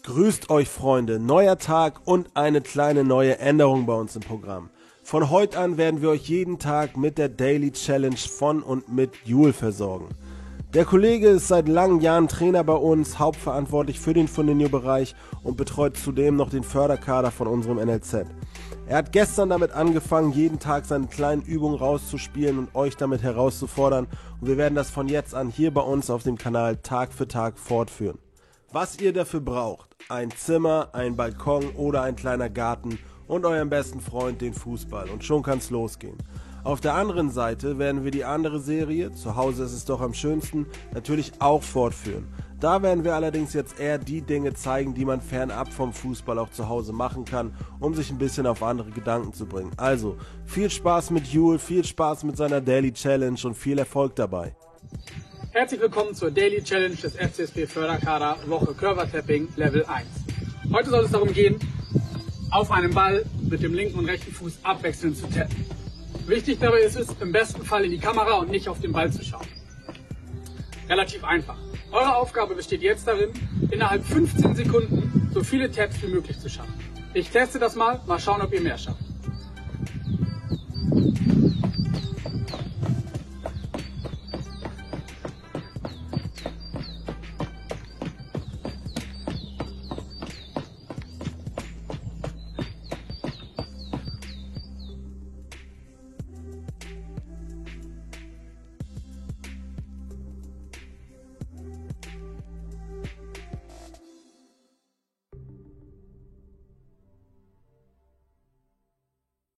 Grüßt euch Freunde, neuer Tag und eine kleine neue Änderung bei uns im Programm. Von heute an werden wir euch jeden Tag mit der Daily Challenge von und mit Jule versorgen. Der Kollege ist seit langen Jahren Trainer bei uns, hauptverantwortlich für den Fundinho-Bereich und betreut zudem noch den Förderkader von unserem NLZ. Er hat gestern damit angefangen, jeden Tag seine kleinen Übungen rauszuspielen und euch damit herauszufordern, und wir werden das von jetzt an hier bei uns auf dem Kanal Tag für Tag fortführen. Was ihr dafür braucht: ein Zimmer, ein Balkon oder ein kleiner Garten und euren besten Freund, den Fußball, und schon kann's losgehen. Auf der anderen Seite werden wir die andere Serie, zu Hause ist es doch am schönsten, natürlich auch fortführen. Da werden wir allerdings jetzt eher die Dinge zeigen, die man fernab vom Fußball auch zu Hause machen kann, um sich ein bisschen auf andere Gedanken zu bringen. Also, viel Spaß mit Jule, viel Spaß mit seiner Daily Challenge und viel Erfolg dabei. Herzlich willkommen zur Daily Challenge des FCSP Förderkader Woche Körpertapping Level 1. Heute soll es darum gehen, auf einem Ball mit dem linken und rechten Fuß abwechselnd zu tappen. Wichtig dabei ist es, im besten Fall in die Kamera und nicht auf den Ball zu schauen. Relativ einfach. Eure Aufgabe besteht jetzt darin, innerhalb 15 Sekunden so viele Taps wie möglich zu schaffen. Ich teste das mal schauen, ob ihr mehr schafft.